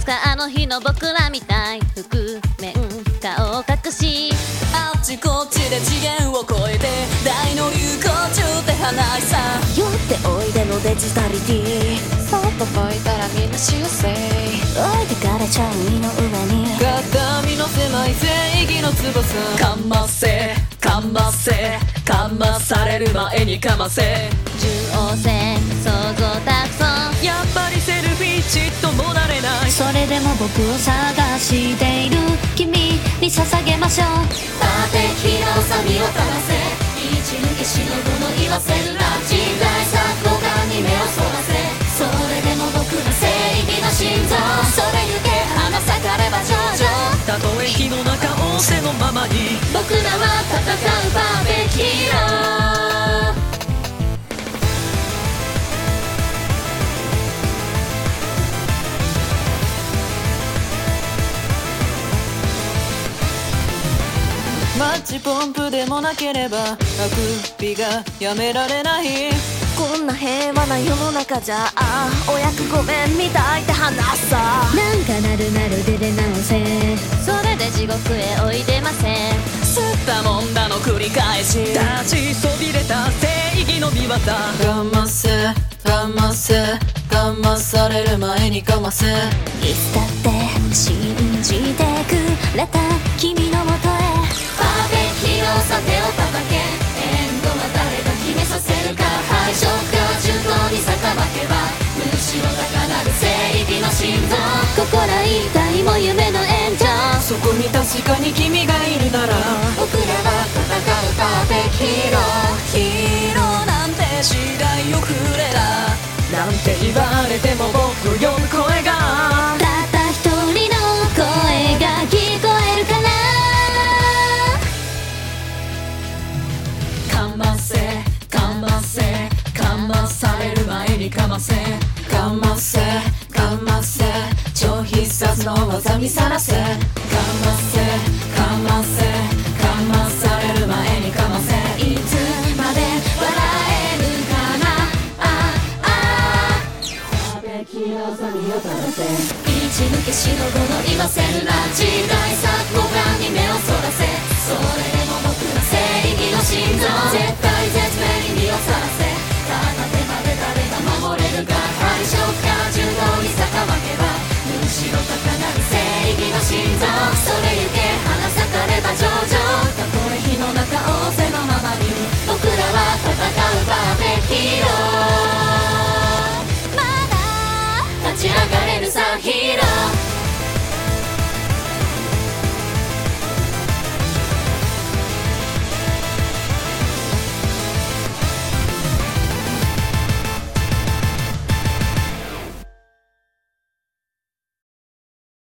かあの日の僕らみたい覆面顔を隠し、 あっちこっちで次元を超えて大の流行中って話さ。 酔っておいでのデジタリティ、 そっと解いたらみんな修正、 置いてかれちゃう身の上に肩身の狭い正義の翼、かませかませかまされる前にかませ、 重王性想像たくさん、 やっぱりセルフィーちっともなれない。 それでも僕を探している君に捧げましょう。 パーティーのさみを正せ、一抜けしのぐの言わせるな、人材錯誤感に目をそらせ、それでも僕の正義の心臓、それゆけ花咲かれば上々、 たとえ火の中仰せのままに僕らは戦うパーフェクトヒーロー。 マッチポンプでもなければあくびがやめられない。 こんな平和な世の中じゃお役ごめんみたいって話さ。 なんかなるなるで出直せ、それで地獄へおいでませ。 吸ったもんだの繰り返し、立ちそびれた正義の美綿、かませかませかまされる前にかませ、 いつだって信じてくれた君のもとへ、 パーフェクトヒーローさ手を叩け、エンドは誰が決めさせるか、敗色から順当に逆まけばむしろ高鳴る正義の心臓、心痛いも夢の延長、 そこに確かに君がいるなら僕らは戦うパーフェクトヒーロー。 ヒーローなんて時代遅れだなんて言われても僕を呼ぶ声がたった一人の声が聞こえるかかな。 ませかませかまされる前にかませかませかませ超必殺の技にさらせ、かませかませかまされる前にかませ、 いつまで笑えるかな、パーフェクトヒーローさ身を正せ、一抜けしのごの言わせるな、時代錯誤